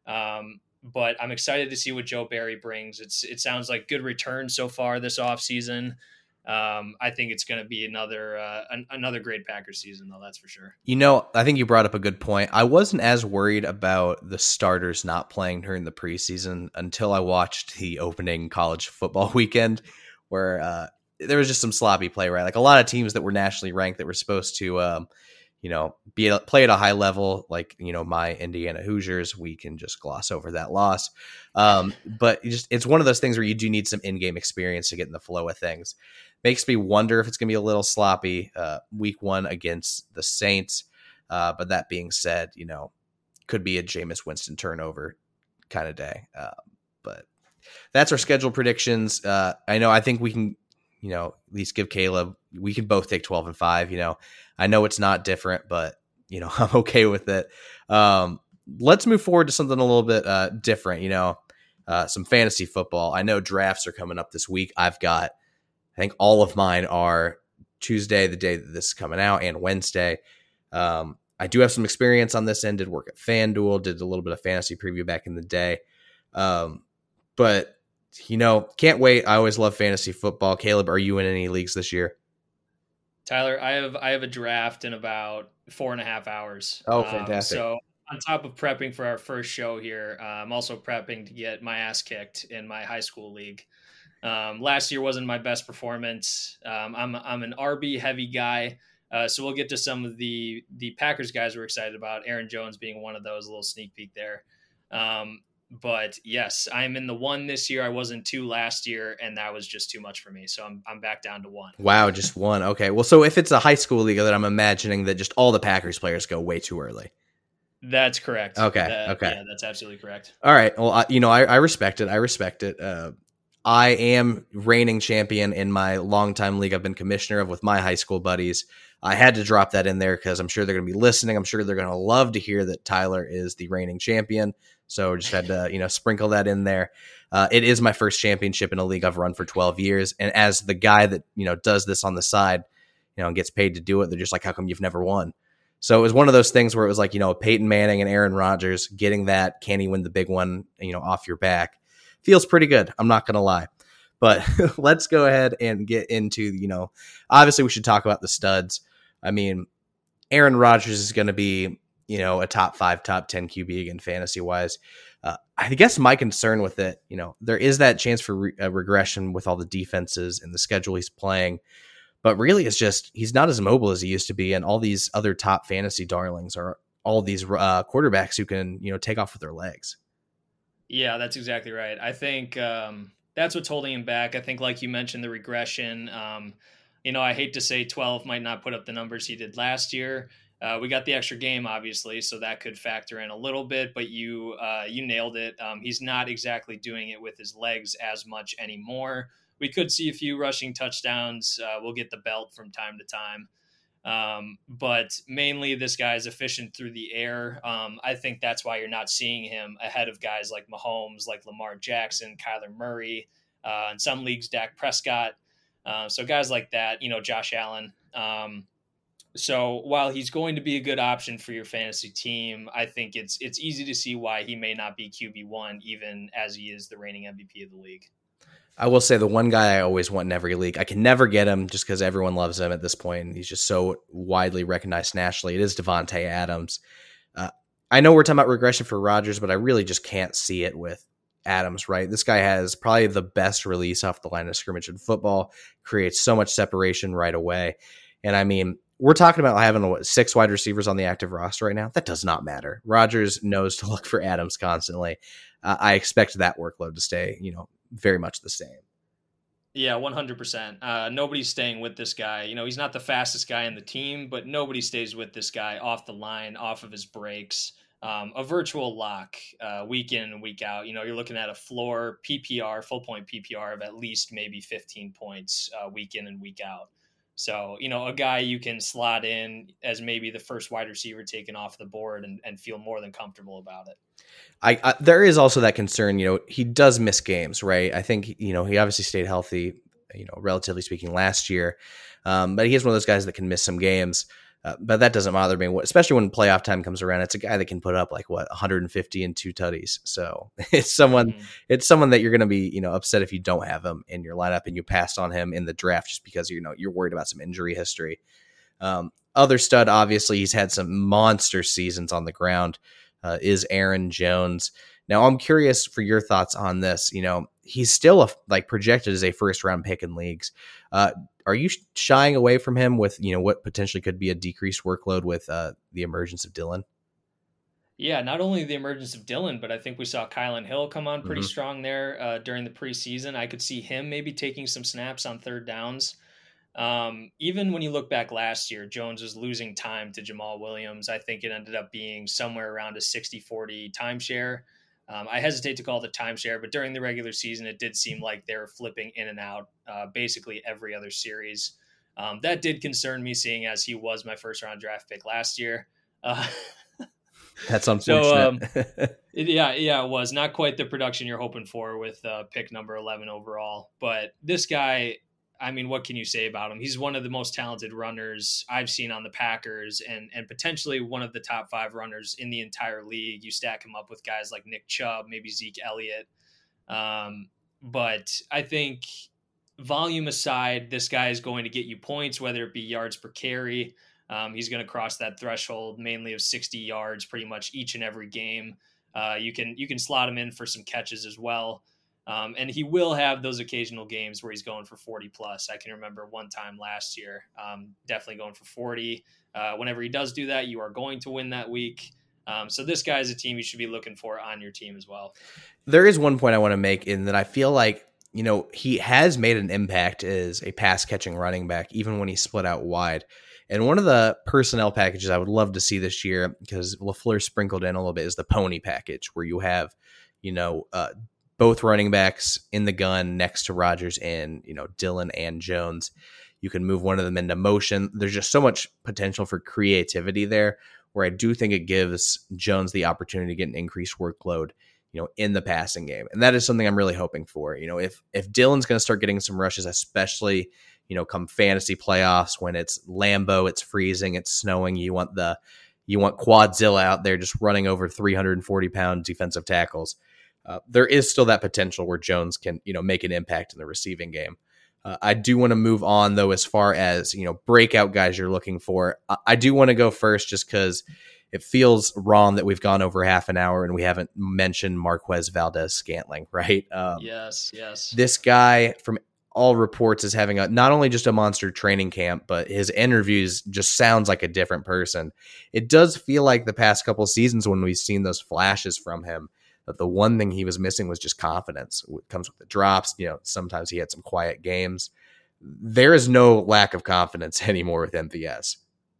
S3: Um, but I'm excited to see what Joe Barry brings. It's It sounds like good return so far this offseason. Um, I think it's going to be another uh, an, another great Packers season, though, that's for sure.
S2: You know, I think you brought up a good point. I wasn't as worried about the starters not playing during the preseason until I watched the opening college football weekend, where uh, there was just some sloppy play, right? Like a lot of teams that were nationally ranked that were supposed to, um, you know, be a, play at a high level, like, you know, my Indiana Hoosiers, we can just gloss over that loss. Um, but you just it's one of those things where you do need some in-game experience to get in the flow of things. Makes me wonder if it's going to be a little sloppy uh, week one against the Saints. Uh, but that being said, you know, could be a Jameis Winston turnover kind of day. Uh, but that's our schedule predictions. Uh, I know, I think we can, you know, at least give Caleb, we can both take twelve and five, you know, I know it's not different, but you know, I'm okay with it. Um, let's move forward to something a little bit uh, different, you know, uh, some fantasy football. I know drafts are coming up this week. I've got, I think all of mine are Tuesday, the day that this is coming out, and Wednesday. Um, I do have some experience on this end, did work at FanDuel, did a little bit of fantasy preview back in the day. Um, But, you know, can't wait. I always love fantasy football. Caleb, are you in any leagues this year?
S3: Tyler, I have I have a draft in about four and a half hours.
S2: Oh, fantastic.
S3: Um, so on top of prepping for our first show here, uh, I'm also prepping to get my ass kicked in my high school league. Um, last year wasn't my best performance. Um, I'm I'm an R B heavy guy. Uh, so we'll get to some of the the Packers guys we're excited about, Aaron Jones being one of those, a little sneak peek there. Um, But yes, I'm in the one this year. I wasn't two last year, and that was just too much for me. So I'm I'm back down to one.
S2: Wow, just one. Okay. Well, so if it's a high school league, then I'm imagining that just all the Packers players go way too early.
S3: That's correct.
S2: Okay.
S3: That,
S2: okay.
S3: Yeah, that's absolutely correct.
S2: All right. Well, I, you know, I, I respect it. I respect it. Uh, I am reigning champion in my longtime league I've been commissioner of with my high school buddies. I had to drop that in there because I'm sure they're going to be listening. I'm sure they're going to love to hear that Tyler is the reigning champion. So just had to, you know, sprinkle that in there. Uh, it is my first championship in a league I've run for twelve years. And as the guy that, you know, does this on the side, you know, and gets paid to do it, they're just like, how come you've never won? So it was one of those things where it was like, you know, Peyton Manning and Aaron Rodgers getting that, can he win the big one, you know, off your back? Feels pretty good. I'm not going to lie. But let's go ahead and get into, you know, obviously we should talk about the studs. I mean, Aaron Rodgers is going to be, you know, a top five, top ten Q B again, fantasy wise. Uh, I guess my concern with it, you know, there is that chance for re- a regression with all the defenses and the schedule he's playing. But really, it's just he's not as mobile as he used to be. And all these other top fantasy darlings are all these uh, quarterbacks who can, you know, take off with their legs.
S3: Yeah, that's exactly right. I think, um, that's what's holding him back. I think, like you mentioned, the regression. Um, you know, I hate to say twelve might not put up the numbers he did last year. Uh, we got the extra game, obviously, so that could factor in a little bit, but you uh, you nailed it. Um, he's not exactly doing it with his legs as much anymore. We could see a few rushing touchdowns. Uh, we'll get the belt from time to time. Um, but mainly this guy is efficient through the air. Um, I think that's why you're not seeing him ahead of guys like Mahomes, like Lamar Jackson, Kyler Murray, uh, in some leagues, Dak Prescott. Uh, so guys like that, you know, Josh Allen. Um, So while he's going to be a good option for your fantasy team, I think it's it's easy to see why he may not be Q B one, even as he is the reigning M V P of the league.
S2: I will say the one guy I always want in every league, I can never get him just because everyone loves him at this point. He's just so widely recognized nationally. It is Devontae Adams. Uh, I know we're talking about regression for Rodgers, but I really just can't see it with Adams, right? This guy has probably the best release off the line of scrimmage in football, creates so much separation right away. And I mean, we're talking about having what, six wide receivers on the active roster right now. That does not matter. Rodgers knows to look for Adams constantly. Uh, I expect that workload to stay, you know, very much the same.
S3: Yeah, one hundred percent. Uh, nobody's staying with this guy. You know, he's not the fastest guy in the team, but nobody stays with this guy off the line, off of his breaks. Um, a virtual lock uh, week in and week out. You know, you're looking at a floor P P R, full point P P R of at least maybe fifteen points uh, week in and week out. So, you know, a guy you can slot in as maybe the first wide receiver taken off the board and, and feel more than comfortable about it.
S2: I, I there is also that concern, you know, he does miss games, right? I think, you know, he obviously stayed healthy, you know, relatively speaking last year. Um, but he is one of those guys that can miss some games. Uh, but that doesn't bother me, especially when playoff time comes around. It's a guy that can put up like what one hundred fifty and two tutties. So it's someone, mm-hmm. it's someone that you're going to be, you know, upset if you don't have him in your lineup and you passed on him in the draft just because you know you're worried about some injury history. Um, other stud, obviously, he's had some monster seasons on the ground. Uh, is Aaron Jones. Now, I'm curious for your thoughts on this. You know, he's still a, like projected as a first round pick in leagues. Uh, are you shying away from him with, you know, what potentially could be a decreased workload with uh, the emergence of Dillon?
S3: Yeah, not only the emergence of Dillon, but I think we saw Kylan Hill come on pretty
S2: Mm-hmm.
S3: strong there uh, during the preseason. I could see him maybe taking some snaps on third downs. Um, even when you look back last year, Jones was losing time to Jamal Williams. I think it ended up being somewhere around a sixty forty timeshare. Um, I hesitate to call it a timeshare, but during the regular season, it did seem like they were flipping in and out uh, basically every other series. Um, that did concern me, seeing as he was my first round draft pick last year. Uh,
S2: That's unfortunate.
S3: So, um, it, yeah, yeah, it was not quite the production you're hoping for with uh, pick number eleven overall. But this guy, I mean, what can you say about him? He's one of the most talented runners I've seen on the Packers, and and potentially one of the top five runners in the entire league. You stack him up with guys like Nick Chubb, maybe Zeke Elliott. Um, but I think volume aside, this guy is going to get you points, whether it be yards per carry. Um, he's going to cross that threshold mainly of sixty yards pretty much each and every game. Uh, you can you can slot him in for some catches as well. Um, and he will have those occasional games where he's going for forty plus. I can remember one time last year, um, definitely going for forty. Uh, whenever he does do that, you are going to win that week. Um, so this guy is a team you should be looking for on your team as well.
S2: There is one point I want to make in that I feel like, you know, he has made an impact as a pass catching running back, even when he split out wide. And one of the personnel packages I would love to see this year, because LaFleur sprinkled in a little bit, is the pony package, where you have, you know, uh, both running backs in the gun next to Rodgers and, you know, Dillon and Jones. You can move one of them into motion. There's just so much potential for creativity there, where I do think it gives Jones the opportunity to get an increased workload, you know, in the passing game. And that is something I'm really hoping for. You know, if, if Dillon's going to start getting some rushes, especially, you know, come fantasy playoffs when it's Lambeau, it's freezing, it's snowing, you want the, you want Quadzilla out there just running over three hundred forty pound defensive tackles. Uh, there is still that potential where Jones can, you know, make an impact in the receiving game. Uh, I do want to move on, though, as far as, you know, breakout guys you're looking for. I, I do want to go first just because it feels wrong that we've gone over half an hour and we haven't mentioned Marquez Valdez-Scantling, right? Um,
S3: yes, yes.
S2: This guy, from all reports, is having a not only just a monster training camp, but his interviews just sounds like a different person. It does feel like the past couple of seasons when we've seen those flashes from him, But the one thing he was missing was just confidence. It comes with the drops. You know, sometimes he had some quiet games. There is no lack of confidence anymore with M V S.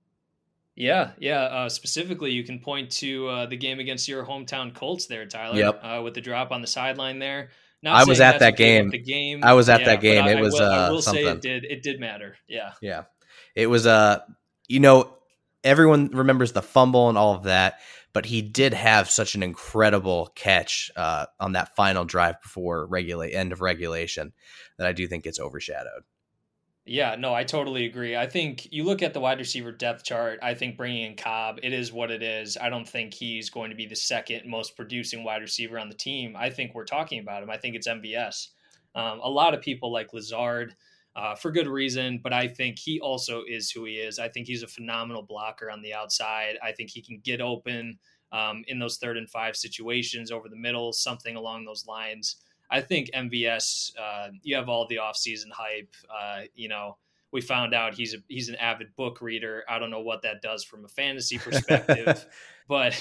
S3: Yeah, yeah. Uh, specifically, you can point to uh, the game against your hometown Colts there, Tyler.
S2: Yep.
S3: Uh, with the drop on the sideline there. Not
S2: I was at that game.
S3: The game.
S2: I was at
S3: yeah,
S2: that game.
S3: I,
S2: it was.
S3: I will,
S2: uh,
S3: I will
S2: something.
S3: say it did. It did matter. Yeah.
S2: Yeah. It was. Uh, you know, everyone remembers the fumble and all of that, but he did have such an incredible catch uh, on that final drive before regulate end of regulation that I do think it's overshadowed.
S3: Yeah, no, I totally agree. I think you look at the wide receiver depth chart, I think bringing in Cobb, it is what it is. I don't think he's going to be the second most producing wide receiver on the team. I think we're talking about him. I think it's M V S. Um, a lot of people like Lazard uh, for good reason, but I think he also is who he is. I think he's a phenomenal blocker on the outside. I think he can get open um, in those third and five situations over the middle, something along those lines. I think M V S, uh, you have all the offseason hype. Uh, you know, we found out he's a, he's an avid book reader. I don't know what that does from a fantasy perspective, but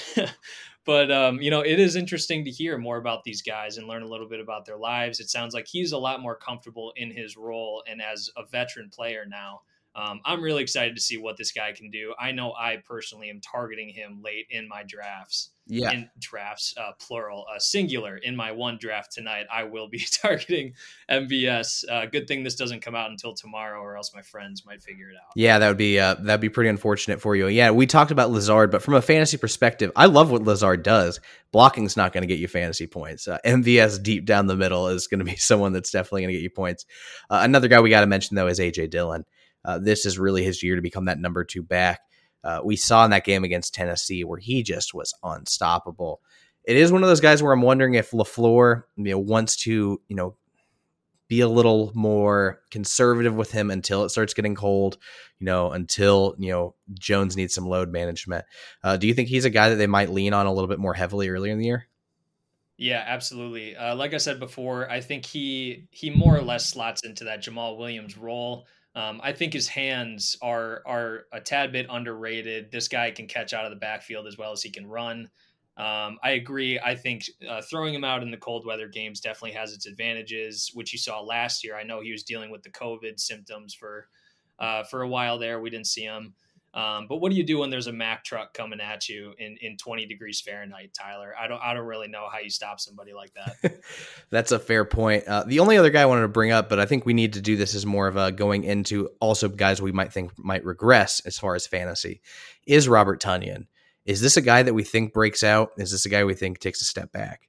S3: but um, you know, it is interesting to hear more about these guys and learn a little bit about their lives. It sounds like he's a lot more comfortable in his role and as a veteran player now. Um, I'm really excited to see what this guy can do. I know I personally am targeting him late in my drafts.
S2: Yeah.
S3: In drafts, uh, plural, uh, singular. In my one draft tonight, I will be targeting M V S. Uh, good thing this doesn't come out until tomorrow, or else my friends might figure it out.
S2: Yeah, that would be uh, that'd be pretty unfortunate for you. Yeah, we talked about Lazard, but from a fantasy perspective, I love what Lazard does. Blocking's not going to get you fantasy points. Uh, M V S deep down the middle is going to be someone that's definitely going to get you points. Uh, another guy we got to mention though is A J Dillon. Uh, this is really his year to become that number two back. Uh, we saw in that game against Tennessee where he just was unstoppable. It is one of those guys where I'm wondering if LaFleur, you know, wants to, you know, be a little more conservative with him until it starts getting cold, you know, until, you know, Jones needs some load management. Uh, do you think he's a guy that they might lean on a little bit more heavily earlier in the year?
S3: Yeah, absolutely. Uh, like I said before, I think he he more or less slots into that Jamal Williams role. Um, I think his hands are are a tad bit underrated. This guy can catch out of the backfield as well as he can run. Um, I agree. I think uh, throwing him out in the cold weather games definitely has its advantages, which you saw last year. I know he was dealing with the COVID symptoms for uh, for a while there. We didn't see him. Um, but what do you do when there's a Mack truck coming at you in, in twenty degrees Fahrenheit, Tyler? I don't I don't really know how you stop somebody like that.
S2: That's a fair point. Uh, the only other guy I wanted to bring up, but I think we need to do this as more of a going into also guys we might think might regress as far as fantasy, is Robert Tonyan. Is this a guy that we think breaks out? Is this a guy we think takes a step back?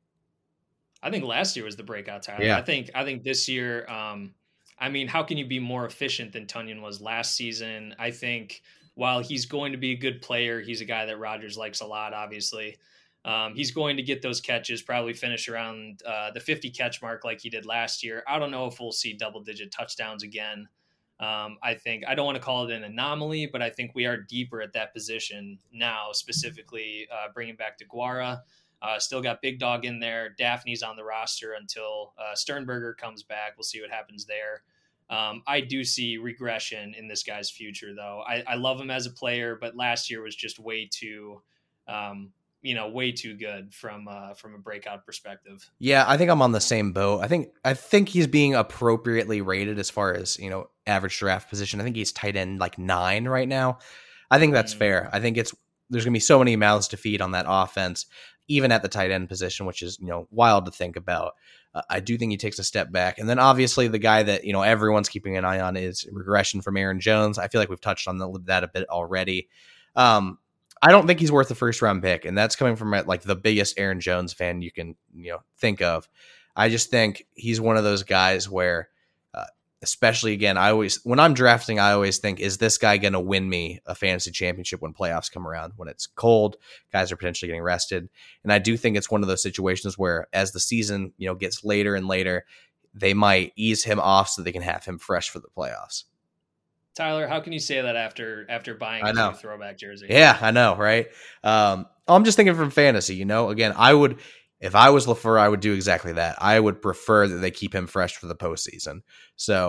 S3: I think last year was the breakout, Tyler.
S2: Yeah.
S3: I think I think this year, um, I mean, how can you be more efficient than Tonyan was last season? I think while he's going to be a good player, he's a guy that Rodgers likes a lot, obviously. Um, he's going to get those catches, probably finish around uh, the fifty catch mark like he did last year. I don't know if we'll see double digit touchdowns again. Um, I think I don't want to call it an anomaly, but I think we are deeper at that position now, specifically uh, bringing back DeGuara. Uh, still got Big Dog in there. Daphne's on the roster until uh, Sternberger comes back. We'll see what happens there. Um, I do see regression in this guy's future, though. I, I love him as a player, but last year was just way too, um, you know, way too good from uh, from a breakout perspective.
S2: Yeah, I think I'm on the same boat. I think I think he's being appropriately rated as far as, you know, average draft position. I think he's tight end like nine right now. I think that's mm-hmm. fair. I think it's there's going to be so many mouths to feed on that offense, even at the tight end position, which is, you know, wild to think about. Uh, I do think he takes a step back. And then obviously the guy that, you know, everyone's keeping an eye on is regression from Aaron Jones. I feel like we've touched on the, that a bit already. Um, I don't think he's worth the first round pick. And that's coming from like the biggest Aaron Jones fan you can, you know, think of. I just think he's one of those guys where, uh, especially again, I always, when I'm drafting, I always think, is this guy going to win me a fantasy championship when playoffs come around? When it's cold, guys are potentially getting rested. And I do think it's one of those situations where as the season, you know, gets later and later, they might ease him off so they can have him fresh for the playoffs.
S3: Tyler, how can you say that after after buying a new throwback jersey?
S2: Yeah, I know, right? Um, I'm just thinking from fantasy, you know, again, I would, if I was LaFleur, I would do exactly that. I would prefer that they keep him fresh for the postseason. So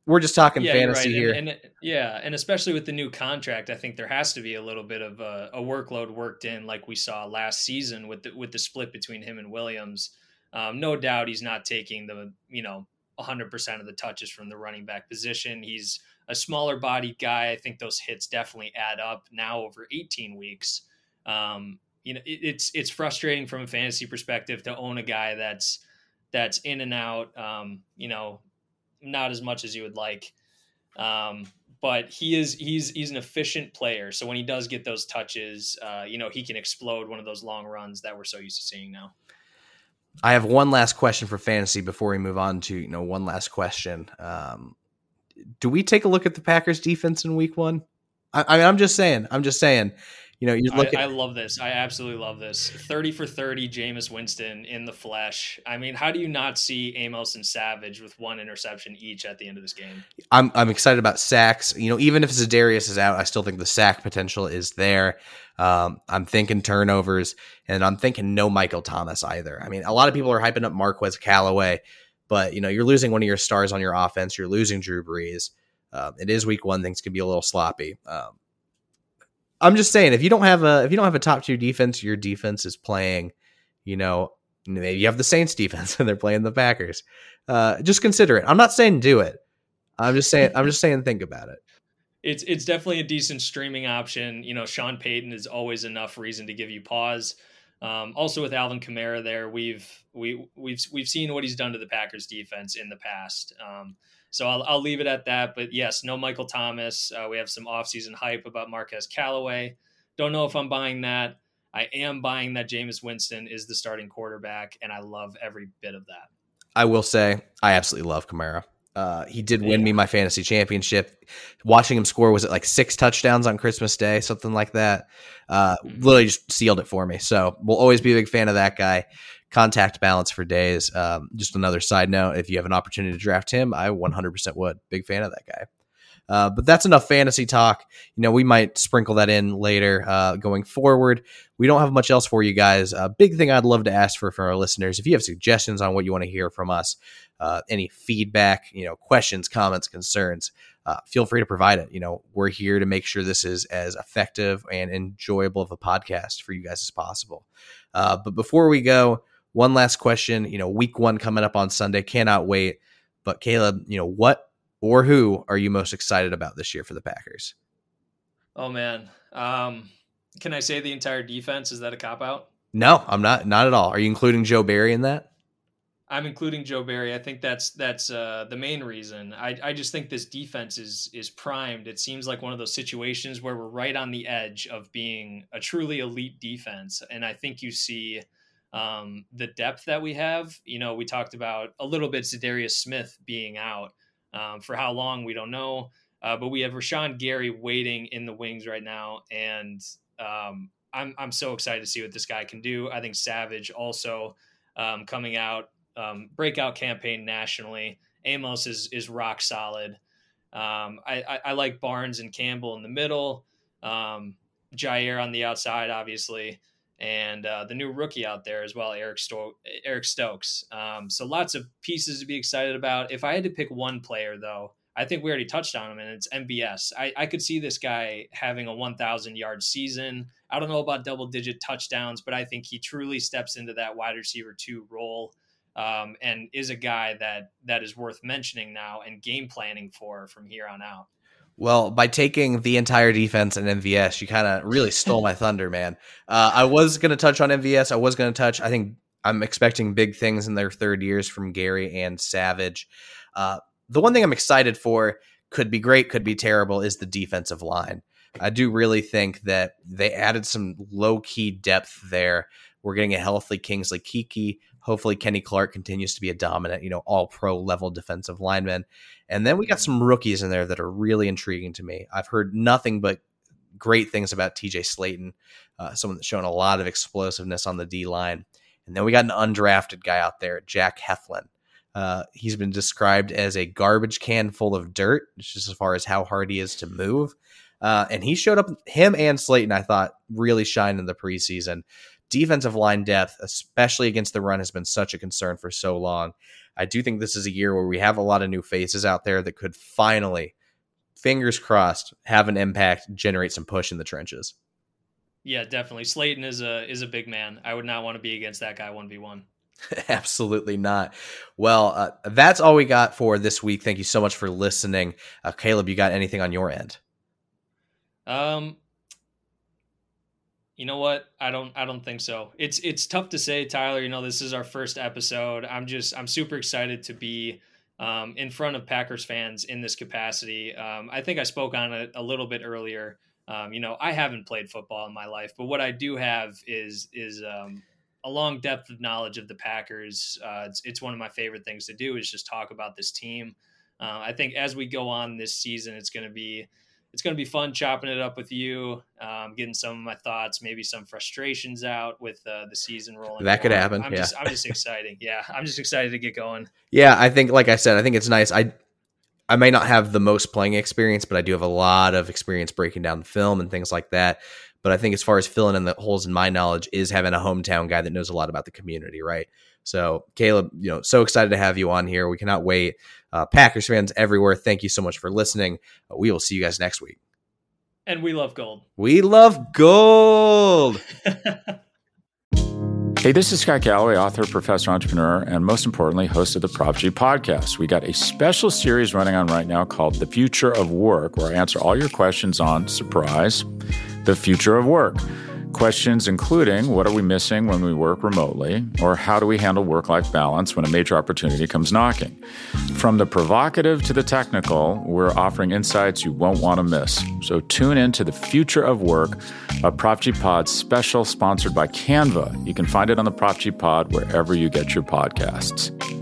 S2: we're just talking
S3: yeah,
S2: fantasy
S3: right.
S2: here.
S3: And, and yeah, and especially with the new contract, I think there has to be a little bit of a, a workload worked in, like we saw last season with the with the split between him and Williams. Um, no doubt, he's not taking the you know one hundred percent of the touches from the running back position. He's a smaller bodied guy. I think those hits definitely add up now over eighteen weeks. Um, you know, it, it's it's frustrating from a fantasy perspective to own a guy that's that's in and out. Um, you know, not as much as you would like. Um, but he is he's he's an efficient player. So when he does get those touches, uh, you know, he can explode one of those long runs that we're so used to seeing now.
S2: I have one last question for fantasy before we move on to, you know, one last question. Um, do we take a look at the Packers defense in week one? I, I mean, I'm just saying, I'm just saying, you know, you look
S3: I,
S2: at,
S3: I love this. I absolutely love this. thirty for thirty, Jameis Winston in the flesh. I mean, how do you not see Amos and Savage with one interception each at the end of this game?
S2: I'm I'm excited about sacks. You know, even if Za'Darius is out, I still think the sack potential is there. Um, I'm thinking turnovers, and I'm thinking no Michael Thomas either. I mean, a lot of people are hyping up Marquez Callaway, but you know, you're losing one of your stars on your offense. You're losing Drew Brees. Uh, it is week one; things could be a little sloppy. Um, I'm just saying, if you don't have a if you don't have a top tier defense, your defense is playing. You know, maybe you have the Saints defense and they're playing the Packers. Uh, just consider it. I'm not saying do it. I'm just saying. I'm just saying think about it.
S3: It's it's definitely a decent streaming option. You know, Sean Payton is always enough reason to give you pause. Um, also with Alvin Kamara there, we've we we've we've seen what he's done to the Packers defense in the past. Um, so I'll I'll leave it at that. But yes, no Michael Thomas. Uh, we have some offseason hype about Marquez Callaway. Don't know if I'm buying that. I am buying that Jameis Winston is the starting quarterback, and I love every bit of that.
S2: I will say I absolutely love Kamara. Uh, he did win
S3: Yeah.
S2: me my fantasy championship. Watching him score, was it like six touchdowns on Christmas Day, something like that? Uh, literally just sealed it for me. So we'll always be a big fan of that guy. Contact balance for days. Um, just another side note, if you have an opportunity to draft him, I one hundred percent would. Big fan of that guy. Uh, but that's enough fantasy talk. You know, we might sprinkle that in later uh, going forward. We don't have much else for you guys. A big thing I'd love to ask for from our listeners, if you have suggestions on what you want to hear from us, uh, any feedback, you know, questions, comments, concerns, uh, feel free to provide it. You know, we're here to make sure this is as effective and enjoyable of a podcast for you guys as possible. Uh, but before we go, one last question. You know, week one coming up on Sunday. Cannot wait. But Caleb, you know, what or who are you most excited about this year for the Packers?
S3: Oh man, um, can I say the entire defense? Is that a cop out?
S2: No, I'm not. Not at all. Are you including Joe Barry in that?
S3: I'm including Joe Barry. I think that's that's uh, the main reason. I, I just think this defense is is primed. It seems like one of those situations where we're right on the edge of being a truly elite defense, and I think you see um, the depth that we have. You know, we talked about a little bit Za'Darius Smith being out. Um, for how long, we don't know. Uh, but we have Rashawn Gary waiting in the wings right now. And um, I'm I'm so excited to see what this guy can do. I think Savage also um, coming out, um, breakout campaign nationally. Amos is is rock solid. Um, I, I, I like Barnes and Campbell in the middle. Um, Jair on the outside, obviously. And uh, the new rookie out there as well, Eric Sto- Eric Stokes. Um, so lots of pieces to be excited about. If I had to pick one player, though, I think we already touched on him, and it's M B S. I, I could see this guy having a one thousand yard season. I don't know about double-digit touchdowns, but I think he truly steps into that wide receiver two role um, and is a guy that that is worth mentioning now and game planning for from here on out.
S2: Well, by taking the entire defense and M V S, you kind of really stole my thunder, man. Uh, I was going to touch on M V S. I was going to touch, I think I'm expecting big things in their third years from Gary and Savage. Uh, the one thing I'm excited for, could be great, could be terrible, is the defensive line. I do really think that they added some low-key depth there. We're getting a healthy Kingsley Keke. Hopefully Kenny Clark continues to be a dominant, you know, all-pro level defensive lineman. And then we got some rookies in there that are really intriguing to me. I've heard nothing but great things about T J Slayton, uh, someone that's shown a lot of explosiveness on the D-line. And then we got an undrafted guy out there, Jack Heflin. Uh, he's been described as a garbage can full of dirt, just as far as how hard he is to move. Uh, and he showed up, him and Slayton, I thought, really shined in the preseason. defensive line depth, especially against the run, has been such a concern for so long. I do think this is a year where we have a lot of new faces out there that could finally, fingers crossed, have an impact, generate some push in the trenches.
S3: Yeah, definitely. Slayton is a is a big man. I would not want to be against that guy one v one.
S2: Absolutely not. Well, uh, that's all we got for this week. Thank you so much for listening. Uh, Caleb, you got anything on your end?
S3: Um, you know what? I don't. I don't think so. It's it's tough to say, Tyler. You know, this is our first episode. I'm just. I'm super excited to be um, in front of Packers fans in this capacity. Um, I think I spoke on it a little bit earlier. Um, you know, I haven't played football in my life, but what I do have is is um, a long depth of knowledge of the Packers. Uh, it's it's one of my favorite things to do is just talk about this team. Uh, I think as we go on this season, it's going to be. It's going to be fun chopping it up with you, um, getting some of my thoughts, maybe some frustrations out with uh, the season rolling.
S2: That could
S3: on.
S2: happen.
S3: I'm
S2: yeah.
S3: just, I'm just excited. Yeah, I'm just excited to get going.
S2: Yeah, I think, like I said, I think it's nice. I I may not have the most playing experience, but I do have a lot of experience breaking down the film and things like that. But I think as far as filling in the holes in my knowledge is having a hometown guy that knows a lot about the community, right? So, Caleb, you know, so excited to have you on here. We cannot wait. Uh, Packers fans everywhere, thank you so much for listening. Uh, we will see you guys next week.
S3: And we love gold.
S2: We love gold.
S4: Hey, this is Scott Galloway, author, professor, entrepreneur, and most importantly, host of the Prop G podcast. We got a special series running on right now called The Future of Work, where I answer all your questions on, surprise, the future of work. Questions including, what are we missing when we work remotely? Or how do we handle work-life balance when a major opportunity comes knocking? From the provocative to the technical, we're offering insights you won't want to miss. So tune in to The Future of Work, a Prop G Pod special sponsored by Canva. You can find it on the Prop G Pod wherever you get your podcasts.